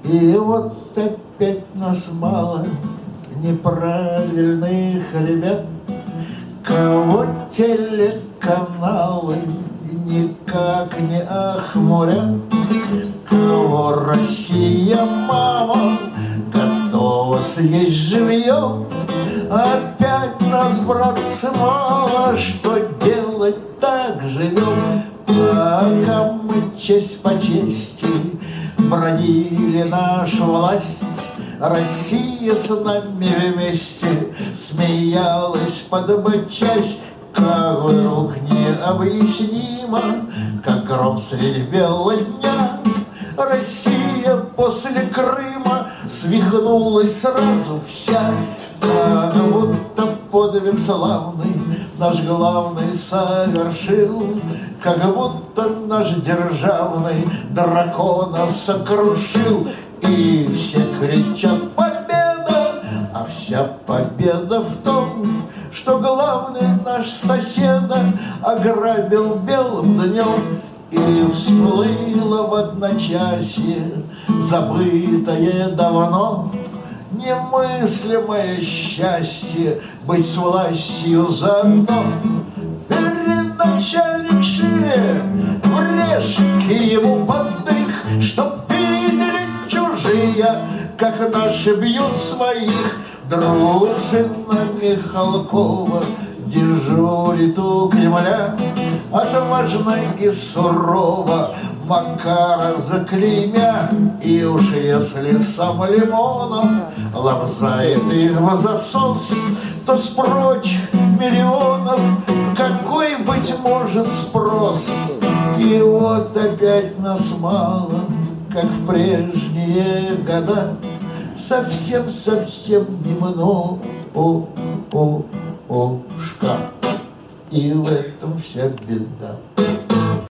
И вот опять нас мало, неправильных ребят, кого телеканалы никак не охмурят, кого Россия, мама, готова съесть живьем. Опять нас, братцы, мало, что делать, так живем. Пока мы честь по чести бронили нашу власть, Россия с нами вместе смеялась под часть. Как вдруг необъяснимо, как гром средь бела дня, Россия после Крыма свихнулась сразу вся. Как будто подвиг славный наш главный совершил, как будто наш державный дракона сокрушил. И все кричат «Победа!», а вся победа в том, что главный наш соседа ограбил белым днем. И всплыло в одночасье забытое давно немыслимое счастье быть с властью заодно. Переначальник шире, врежь ему поддых, чтоб видели чужие, как наши бьют своих. Дружина Михалкова дежурит у Кремля, отважно и сурово Макара заклеймя. И уж если сам Лимонов лобзает их в засос, то с прочих миллионов какой, быть может, спрос? И вот опять нас мало, как в прежние года, совсем немножко. И в этом вся беда.